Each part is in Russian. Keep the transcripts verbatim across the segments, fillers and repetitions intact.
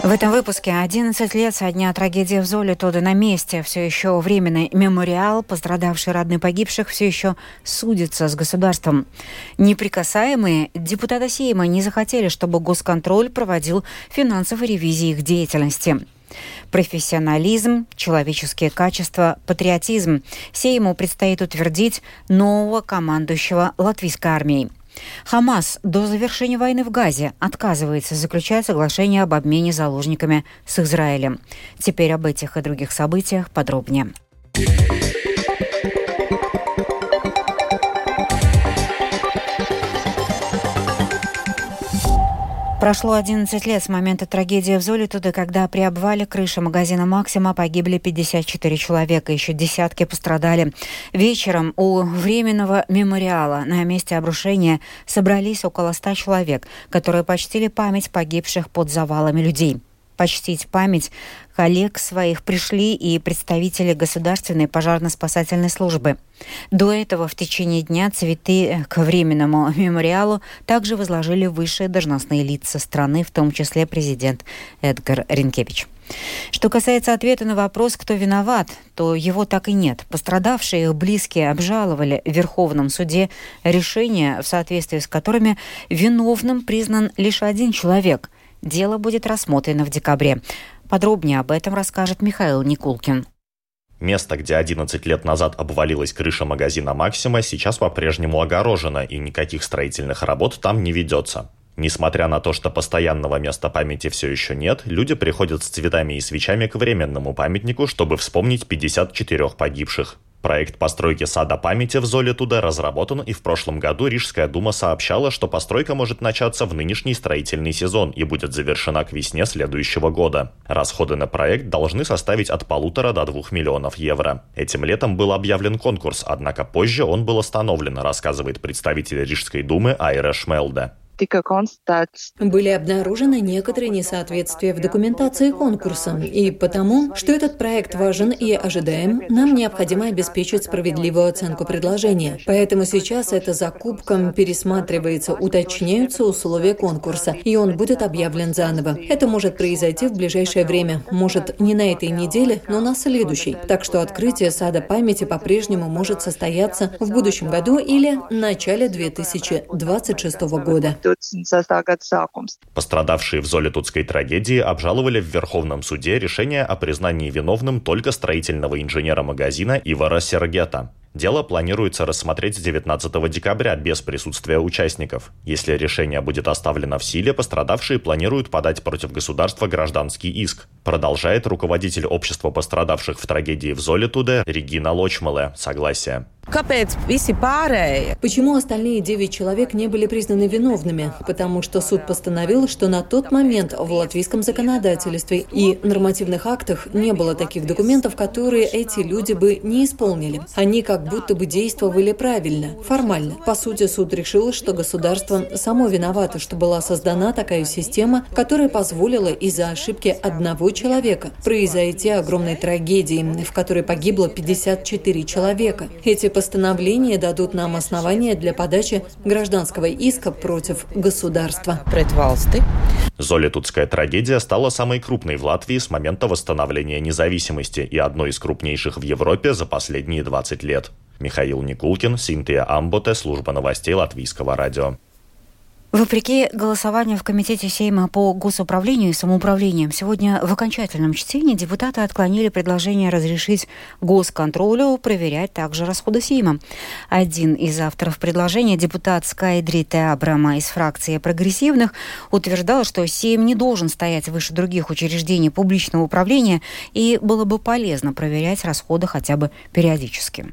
В этом выпуске одиннадцать лет со дня трагедии в Золотуде на месте. Все еще временный мемориал, пострадавшие родные погибших, все еще судятся с государством. Неприкасаемые депутаты Сейма не захотели, чтобы госконтроль проводил финансовые ревизии их деятельности. Профессионализм, человеческие качества, патриотизм. Сейму предстоит утвердить нового командующего латвийской армией. Хамас до завершения войны в Газе отказывается заключать соглашение об обмене заложниками с Израилем. Теперь об этих и других событиях подробнее. Прошло одиннадцать лет с момента трагедии в Золотуде, когда при обвале крыши магазина «Максима» погибли пятьдесят четыре человека, еще десятки пострадали. Вечером у временного мемориала на месте обрушения собрались около ста человек, которые почтили память погибших под завалами людей. Почтить память коллег своих пришли и представители Государственной пожарно-спасательной службы. До этого в течение дня цветы к временному мемориалу также возложили высшие должностные лица страны, в том числе президент Эдгар Ринкевич. Что касается ответа на вопрос, кто виноват, то его так и нет. Пострадавшие и их близкие обжаловали в Верховном суде решения, в соответствии с которыми виновным признан лишь один человек. Дело будет рассмотрено в декабре. Подробнее об этом расскажет Михаил Никулкин. Место, где одиннадцать лет назад обвалилась крыша магазина «Максима», сейчас по-прежнему огорожено, и никаких строительных работ там не ведется. Несмотря на то, что постоянного места памяти все еще нет, люди приходят с цветами и свечами к временному памятнику, чтобы вспомнить пятьдесят четыре погибших. Проект постройки сада памяти в Золотуде разработан, и в прошлом году Рижская дума сообщала, что постройка может начаться в нынешний строительный сезон и будет завершена к весне следующего года. Расходы на проект должны составить от полутора до двух миллионов евро. Этим летом был объявлен конкурс, однако позже он был остановлен, рассказывает представитель Рижской думы Айра Шмелде. Были обнаружены некоторые несоответствия в документации конкурса, и потому, что этот проект важен и ожидаем, нам необходимо обеспечить справедливую оценку предложения. Поэтому сейчас эта закупка пересматривается, уточняются условия конкурса, и он будет объявлен заново. Это может произойти в ближайшее время, может не на этой неделе, но на следующей. Так что открытие сада памяти по-прежнему может состояться в будущем году или в начале две тысячи двадцать шестого года. Пострадавшие в Золотудской трагедии обжаловали в Верховном суде решение о признании виновным только строительного инженера магазина Ивара Сергета. Дело планируется рассмотреть с девятнадцатого декабря без присутствия участников. Если решение будет оставлено в силе, пострадавшие планируют подать против государства гражданский иск. Продолжает руководитель общества пострадавших в трагедии в Золотуде Регина Лочмале. Согласие. Почему остальные девять человек не были признаны виновными? Потому что суд постановил, что на тот момент в латвийском законодательстве и нормативных актах не было таких документов, которые эти люди бы не исполнили. Они как будто бы действовали правильно, формально. По сути, суд решил, что государство само виновато, что была создана такая система, которая позволила из-за ошибки одного человека произойти огромной трагедии, в которой погибло пятьдесят четыре человека. Эти постановления дадут нам основания для подачи гражданского иска против государства. Золотудская трагедия стала самой крупной в Латвии с момента восстановления независимости и одной из крупнейших в Европе за последние двадцать лет. Михаил Никулкин, Синтия Амботе, служба новостей Латвийского радио. Вопреки голосованию в Комитете Сейма по госуправлению и самоуправлению, сегодня в окончательном чтении депутаты отклонили предложение разрешить госконтролю проверять также расходы Сейма. Один из авторов предложения, депутат Скайдрите Абрама из фракции прогрессивных, утверждал, что Сейм не должен стоять выше других учреждений публичного управления и было бы полезно проверять расходы хотя бы периодически.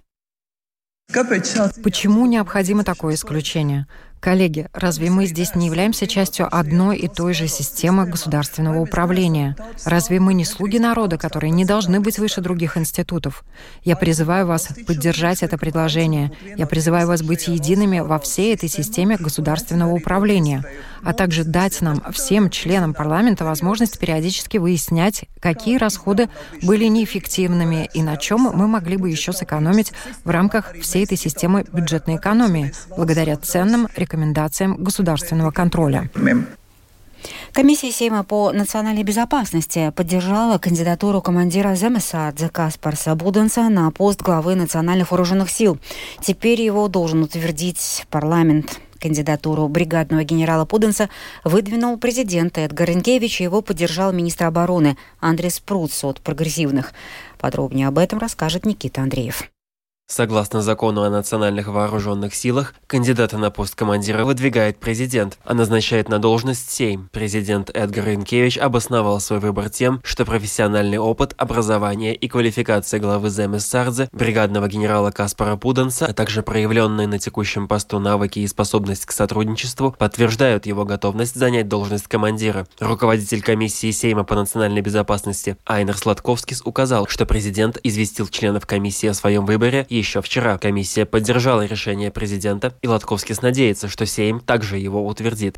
Почему необходимо такое исключение? Коллеги, разве мы здесь не являемся частью одной и той же системы государственного управления? Разве мы не слуги народа, которые не должны быть выше других институтов? Я призываю вас поддержать это предложение. Я призываю вас быть едиными во всей этой системе государственного управления, а также дать нам, всем членам парламента, возможность периодически выяснять, какие расходы были неэффективными и на чем мы могли бы еще сэкономить в рамках всей этой системы бюджетной экономии, благодаря ценным рекомендациям государственного контроля. Комиссия Сейма по национальной безопасности поддержала кандидатуру командира Земесардзе Каспарса Буденса на пост главы национальных вооруженных сил. Теперь его должен утвердить парламент. Кандидатуру бригадного генерала Пуденса выдвинул президент Эдгар Ринкевич, и его поддержал министр обороны Андрис Спруц от прогрессивных. Подробнее об этом расскажет Никита Андреев. Согласно закону о национальных вооруженных силах, кандидата на пост командира выдвигает президент, а назначает на должность Сейм. Президент Эдгар Ринкевич обосновал свой выбор тем, что профессиональный опыт, образование и квалификация главы Земесардзе, бригадного генерала Каспара Пуденса, а также проявленные на текущем посту навыки и способность к сотрудничеству подтверждают его готовность занять должность командира. Руководитель комиссии Сейма по национальной безопасности Айнер Сладковскис указал, что президент известил членов комиссии о своем выборе еще вчера. Комиссия поддержала решение президента, и Латковскис надеется, что Сейм также его утвердит.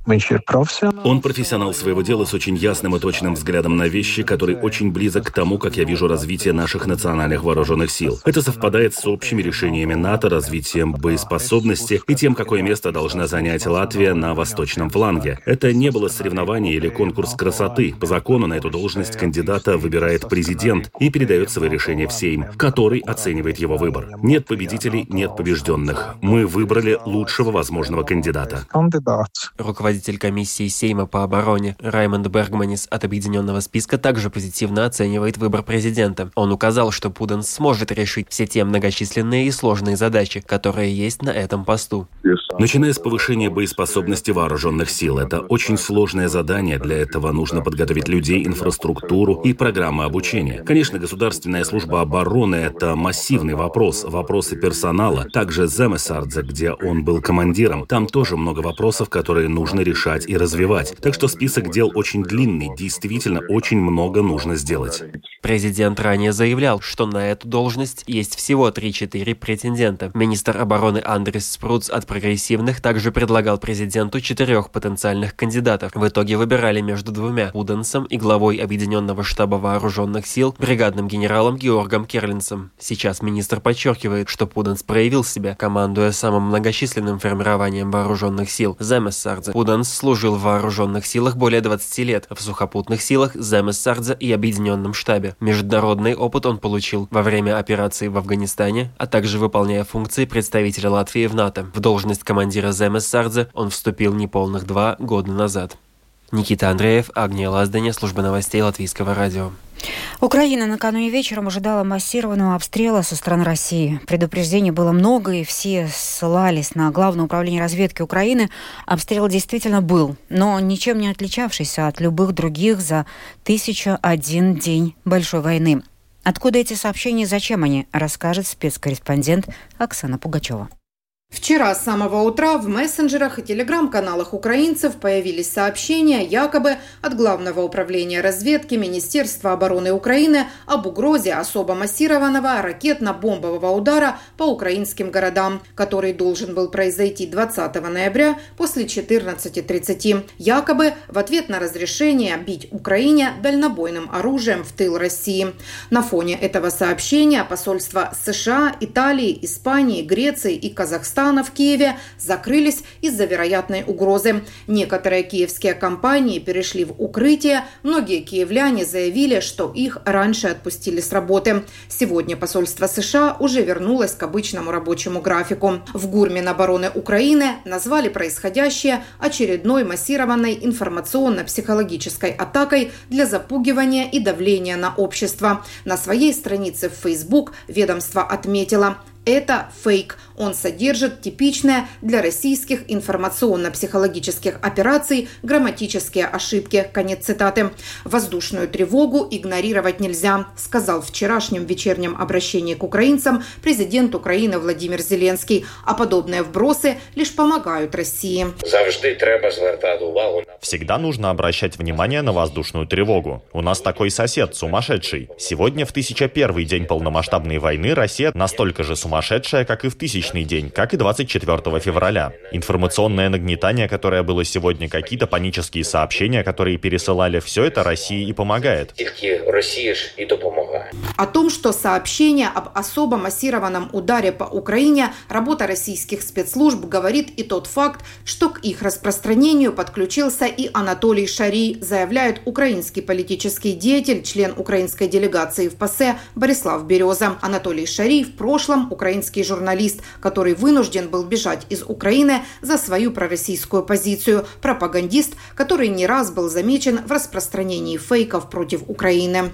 Он профессионал своего дела с очень ясным и точным взглядом на вещи, который очень близок к тому, как я вижу развитие наших национальных вооруженных сил. Это совпадает с общими решениями НАТО, развитием боеспособности и тем, какое место должна занять Латвия на восточном фланге. Это не было соревнование или конкурс красоты. По закону на эту должность кандидата выбирает президент и передает свои решения в Сейм, который оценивает его выбор. Нет победителей, нет побежденных. Мы выбрали лучшего возможного кандидата. Руководитель комиссии Сейма по обороне Раймонд Бергманис от Объединенного списка также позитивно оценивает выбор президента. Он указал, что Пуденс сможет решить все те многочисленные и сложные задачи, которые есть на этом посту. Начиная с повышения боеспособности вооруженных сил, это очень сложное задание. Для этого нужно подготовить людей, инфраструктуру и программы обучения. Конечно, государственная служба обороны – это массивный вопрос. Вопросы персонала. Также Земесардзе, где он был командиром. Там тоже много вопросов, которые нужно решать и развивать. Так что список дел очень длинный. Действительно, очень много нужно сделать. Президент ранее заявлял, что на эту должность есть всего три-четыре претендента. Министр обороны Андрис Спруц от прогрессивных также предлагал президенту четырех потенциальных кандидатов. В итоге выбирали между двумя – Пуденсом и главой Объединенного штаба вооруженных сил, бригадным генералом Георгом Керлинсом. Сейчас министр подчеркивает, что Пуденс проявил себя, командуя самым многочисленным формированием вооруженных сил – Земесардзе. Пуденс служил в вооруженных силах более двадцати лет, в сухопутных силах, Земесардзе и Объединенном штабе. Международный опыт он получил во время операции в Афганистане, а также выполняя функции представителя Латвии в НАТО. В должность командира Земесардзе он вступил неполных два года назад. Никита Андреев, Агния Лазданя, служба новостей Латвийского радио. Украина накануне вечером ожидала массированного обстрела со стороны России. Предупреждений было много, и все ссылались на Главное управление разведки Украины. Обстрел действительно был, но ничем не отличавшийся от любых других за тысячу один день большой войны. Откуда эти сообщения и зачем они, расскажет спецкорреспондент Оксана Пугачева. Вчера с самого утра в мессенджерах и телеграм-каналах украинцев появились сообщения якобы от Главного управления разведки Министерства обороны Украины об угрозе особо массированного ракетно-бомбового удара по украинским городам, который должен был произойти двадцатого ноября после четырнадцати тридцати, якобы в ответ на разрешение бить Украине дальнобойным оружием в тыл России. На фоне этого сообщения посольства США, Италии, Испании, Греции и Казахстана в Киеве закрылись из-за вероятной угрозы. Некоторые киевские компании перешли в укрытие. Многие киевляне заявили, что их раньше отпустили с работы. Сегодня посольство США уже вернулось к обычному рабочему графику. В ГУР Минобороны Украины назвали происходящее очередной массированной информационно-психологической атакой для запугивания и давления на общество. На своей странице в Facebook ведомство отметило: это фейк. Он содержит типичные для российских информационно-психологических операций грамматические ошибки. Конец цитаты. Воздушную тревогу игнорировать нельзя, сказал в вчерашнем вечернем обращении к украинцам президент Украины Владимир Зеленский. А подобные вбросы лишь помогают России. Всегда нужно обращать внимание на воздушную тревогу. У нас такой сосед, сумасшедший. Сегодня, в тысяча первый день полномасштабной войны, Россия настолько же сумасшедшая, как и в тысячный день, как и двадцать четвёртого февраля. Информационное нагнетание, которое было сегодня, какие-то панические сообщения, которые пересылали, все это России и помогает. О том, что сообщение об особо массированном ударе по Украине работа российских спецслужб, говорит и тот факт, что к их распространению подключился и Анатолий Шарий, заявляет украинский политический деятель, член украинской делегации в ПАСЕ Борислав Береза. Анатолий Шарий в прошлом украинский журналист, который вынужден был бежать из Украины за свою пророссийскую позицию, пропагандист, который не раз был замечен в распространении фейков против Украины.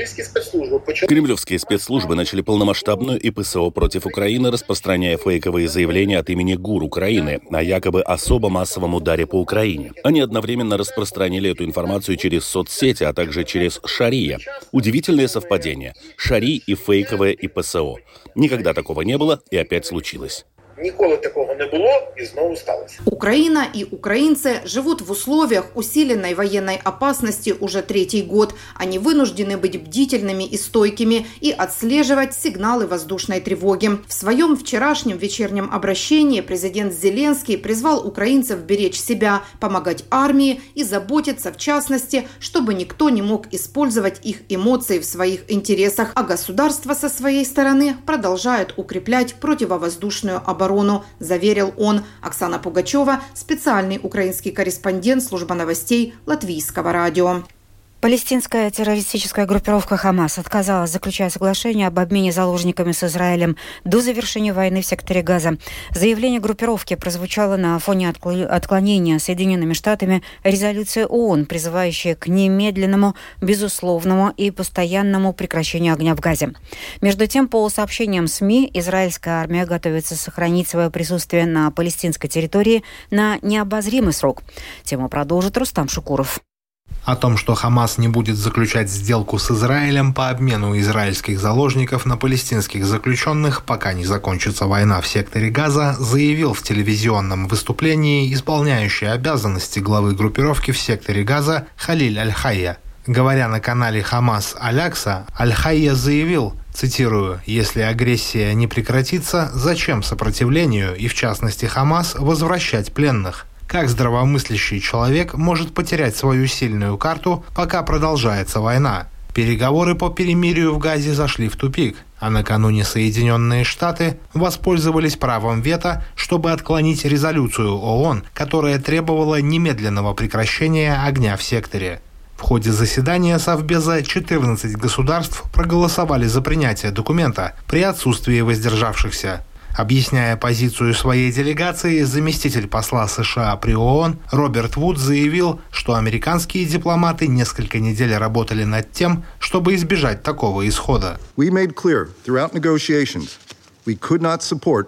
Кремлевские спецслужбы начали полномасштабную и ПСО против Украины, распространяя фейковые заявления от имени ГУР Украины о якобы особо массовом ударе по Украине. Они одновременно распространили эту информацию через соцсети, а также через Шария. Удивительное совпадение. Шарий и фейковое и ПСО. Никогда такого не было, и опять случилось. Ніколи такого не було і знову сталося. Украина и украинцы живут в условиях усиленной военной опасности уже третий год. Они вынуждены быть бдительными и стойкими и отслеживать сигналы воздушной тревоги. В своем вчерашнем вечернем обращении президент Зеленский призвал украинцев беречь себя, помогать армии и заботиться, в частности, чтобы никто не мог использовать их эмоции в своих интересах, а государство со своей стороны продолжает укреплять противовоздушную оборону. Оборону, заверил он. Оксана Пугачева, специальный украинский корреспондент службы новостей Латвийского радио. Палестинская террористическая группировка «Хамас» отказалась заключать соглашение об обмене заложниками с Израилем до завершения войны в секторе Газа. Заявление группировки прозвучало на фоне отклонения Соединенными Штатами резолюции ООН, призывающей к немедленному, безусловному и постоянному прекращению огня в Газе. Между тем, по сообщениям СМИ, израильская армия готовится сохранить свое присутствие на палестинской территории на необозримый срок. Тему продолжит Рустам Шукуров. О том, что Хамас не будет заключать сделку с Израилем по обмену израильских заложников на палестинских заключенных, пока не закончится война в секторе Газа, заявил в телевизионном выступлении исполняющий обязанности главы группировки в секторе Газа Халиль Аль-Хайя. Говоря на канале Хамас Аль-Акса, Аль-Хайя заявил, цитирую, «Если агрессия не прекратится, зачем сопротивлению и, в частности, Хамас, возвращать пленных? Как здравомыслящий человек может потерять свою сильную карту, пока продолжается война? Переговоры по перемирию в Газе зашли в тупик, а накануне Соединенные Штаты воспользовались правом вето, чтобы отклонить резолюцию ООН, которая требовала немедленного прекращения огня в секторе». В ходе заседания Совбеза четырнадцать государств проголосовали за принятие документа при отсутствии воздержавшихся. Объясняя позицию своей делегации, заместитель посла США при ООН Роберт Вуд заявил, что американские дипломаты несколько недель работали над тем, чтобы избежать такого исхода. We made clear throughout negotiations we could not support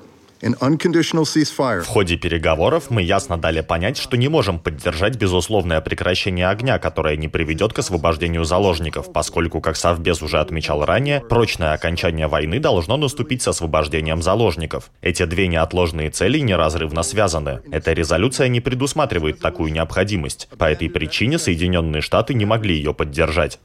В ходе переговоров мы ясно дали понять, что не можем поддержать безусловное прекращение огня, которое не приведет к освобождению заложников, поскольку, как Совбез уже отмечал ранее, прочное окончание войны должно наступить с освобождением заложников. Эти две неотложные цели неразрывно связаны. Эта резолюция не предусматривает такую необходимость. По этой причине Соединенные Штаты не могли ее поддержать.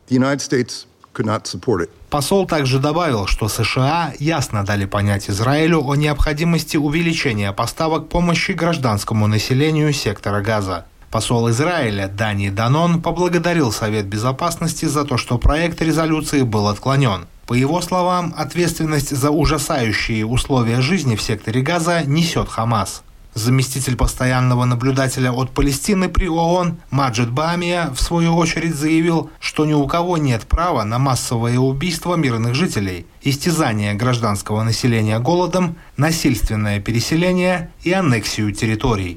Посол также добавил, что США ясно дали понять Израилю о необходимости увеличения поставок помощи гражданскому населению сектора Газа. Посол Израиля Дани Данон поблагодарил Совет Безопасности за то, что проект резолюции был отклонен. По его словам, ответственность за ужасающие условия жизни в секторе Газа несет Хамас. Заместитель постоянного наблюдателя от Палестины при ООН Маджид Баамия в свою очередь заявил, что ни у кого нет права на массовое убийство мирных жителей, истязание гражданского населения голодом, насильственное переселение и аннексию территорий.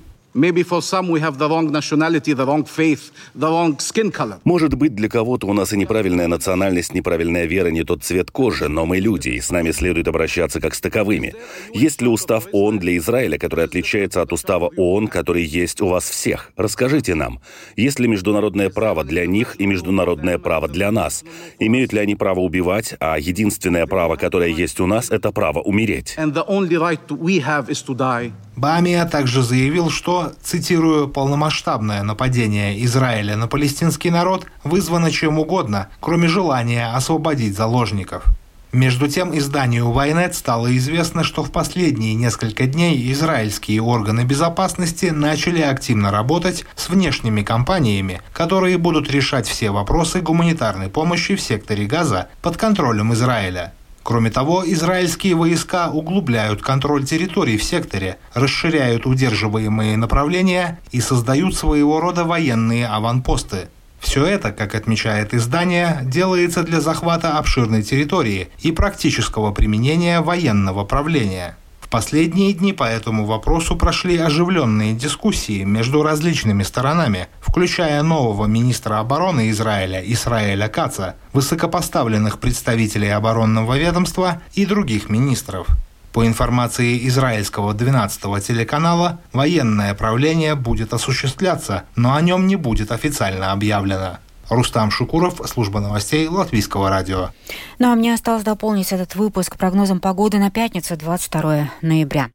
Может быть, для кого-то у нас и неправильная национальность, неправильная вера, не тот цвет кожи, но мы люди, и с нами следует обращаться как с таковыми. Есть ли устав ООН для Израиля, который отличается от устава ООН, который есть у вас всех? Расскажите нам. Есть ли международное право для них и международное право для нас? Имеют ли они право убивать, а единственное право, которое есть у нас, это право умереть? Баамия также заявил, что, цитирую, «полномасштабное нападение Израиля на палестинский народ вызвано чем угодно, кроме желания освободить заложников». Между тем, изданию Вайнет стало известно, что в последние несколько дней израильские органы безопасности начали активно работать с внешними компаниями, которые будут решать все вопросы гуманитарной помощи в секторе Газа под контролем Израиля. Кроме того, израильские войска углубляют контроль территорий в секторе, расширяют удерживаемые направления и создают своего рода военные аванпосты. Все это, как отмечает издание, делается для захвата обширной территории и практического применения военного правления. В последние дни по этому вопросу прошли оживленные дискуссии между различными сторонами, включая нового министра обороны Израиля Исраэля Каца, высокопоставленных представителей оборонного ведомства и других министров. По информации израильского двенадцатого телеканала, военное правление будет осуществляться, но о нем не будет официально объявлено. Рустам Шукуров, служба новостей Латвийского радио. Ну а мне осталось дополнить этот выпуск прогнозом погоды на пятницу, двадцать второе ноября.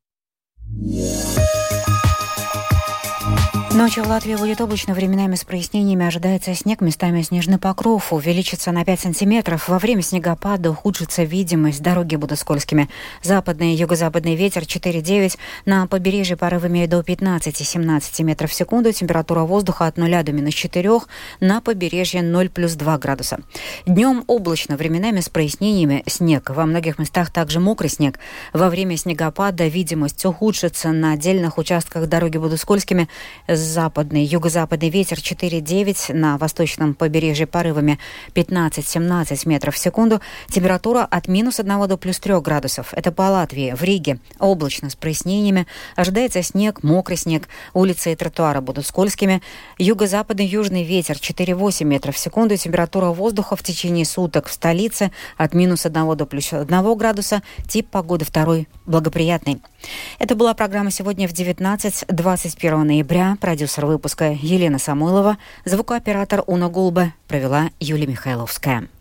Ночью в Латвии будет облачно, временами с прояснениями ожидается снег, местами снежный покров, увеличится на пять сантиметров. Во время снегопада ухудшится видимость, дороги будут скользкими. Западный и юго-западный ветер четыре-девять, на побережье порывами до пятнадцати-семнадцати метров в секунду, температура воздуха от нуля до минус четырех, на побережье ноль плюс два градуса. Днем облачно, временами с прояснениями, снег. Во многих местах также мокрый снег. Во время снегопада видимость ухудшится, на отдельных участках дороги будут скользкими. Западный, юго-западный ветер четыре-девять, на восточном побережье порывами пятнадцать-семнадцать метров в секунду. Температура от минус одного до плюс трех градусов. Это по Латвии. В Риге облачно с прояснениями. Ожидается снег, мокрый снег. Улицы и тротуары будут скользкими. Юго-западный южный ветер четыре-восемь метров в секунду. Температура воздуха в течение суток в столице от минус одного до плюс одного градуса. Тип погоды второй благоприятный. Это была программа «Сегодня в девятнадцать», двадцать первого ноября. Продюсер выпуска Елена Самойлова, звукооператор Уна Гулба, провела Юлия Михайловская.